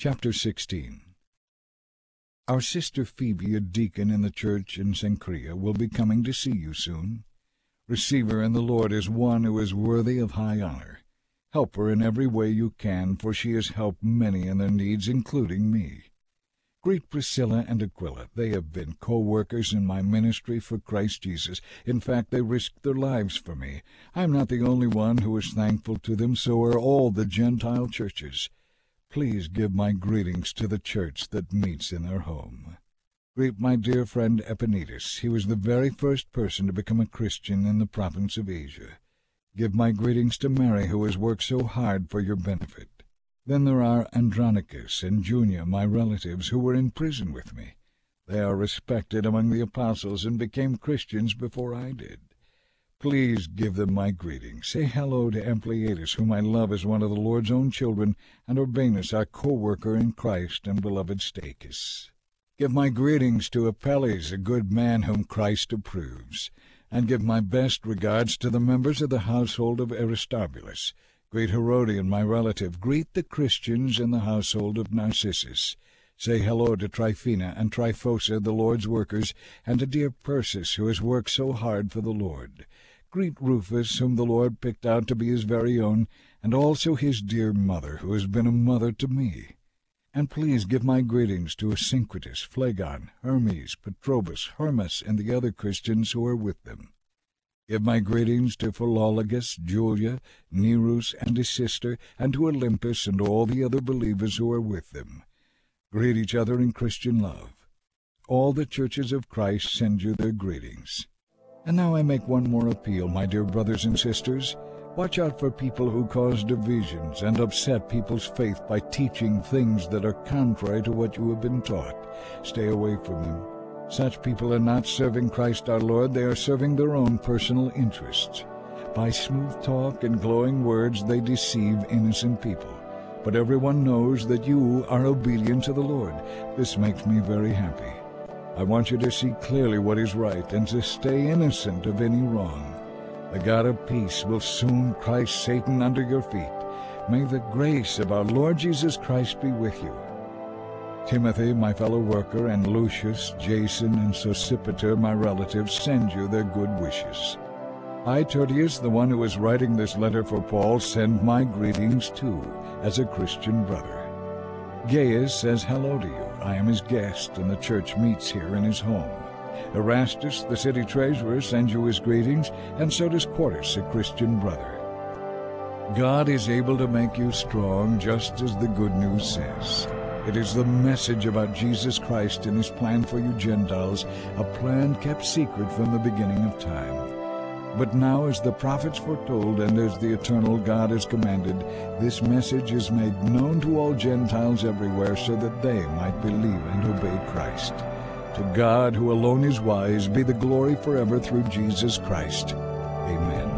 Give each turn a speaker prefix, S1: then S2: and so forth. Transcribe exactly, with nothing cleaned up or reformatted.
S1: Chapter sixteen. Our sister Phoebe, a deacon in the church in Cenchrea, will be coming to see you soon. Receive her in the Lord as one who is worthy of high honor. Help her in every way you can, for she has helped many in their needs, including me. Greet Priscilla and Aquila. They have been co-workers in my ministry for Christ Jesus. In fact, they risked their lives for me. I am not the only one who is thankful to them, so are all the Gentile churches. Please give my greetings to the church that meets in their home. Greet my dear friend Epaenetus. He was the very first person to become a Christian in the province of Asia. Give my greetings to Mary, who has worked so hard for your benefit. Then there are Andronicus and Junia, my relatives, who were in prison with me. They are respected among the apostles and became Christians before I did. Please give them my greetings. Say hello to Ampliatus, whom I love as one of the Lord's own children, and Urbanus, our co-worker in Christ, and beloved Stachys. Give my greetings to Apelles, a good man whom Christ approves, and give my best regards to the members of the household of Aristobulus. Greet Herodion, my relative. Greet the Christians in the household of Narcissus. Say hello to Tryphena and Tryphosa, the Lord's workers, and to dear Persis, who has worked so hard for the Lord. Greet Rufus, whom the Lord picked out to be his very own, and also his dear mother, who has been a mother to me. And please give my greetings to Asyncritus, Phlegon, Hermes, Petrobus, Hermas, and the other Christians who are with them. Give my greetings to Philologus, Julia, Nerus, and his sister, and to Olympus and all the other believers who are with them. Greet each other in Christian love. All the churches of Christ send you their greetings. And now I make one more appeal, my dear brothers and sisters. Watch out for people who cause divisions and upset people's faith by teaching things that are contrary to what you have been taught. Stay away from them. Such people are not serving Christ our Lord, they are serving their own personal interests. By smooth talk and glowing words they deceive innocent people. But everyone knows that you are obedient to the Lord. This makes me very happy. I want you to see clearly what is right and to stay innocent of any wrong. The God of peace will soon crush Satan under your feet. May the grace of our Lord Jesus Christ be with you. Timothy, my fellow worker, and Lucius, Jason, and Sosipater, my relatives, send you their good wishes. I, Tertius, the one who is writing this letter for Paul, send my greetings too, as a Christian brother. Gaius says hello to you. I am his guest, and the church meets here in his home. Erastus, the city treasurer, sends you his greetings, and so does Quartus, a Christian brother. God is able to make you strong, just as the good news says. It is the message about Jesus Christ and his plan for you Gentiles, a plan kept secret from the beginning of time. But now, as the prophets foretold and as the eternal God has commanded, this message is made known to all Gentiles everywhere so that they might believe and obey Christ. To God, who alone is wise, be the glory forever through Jesus Christ. Amen.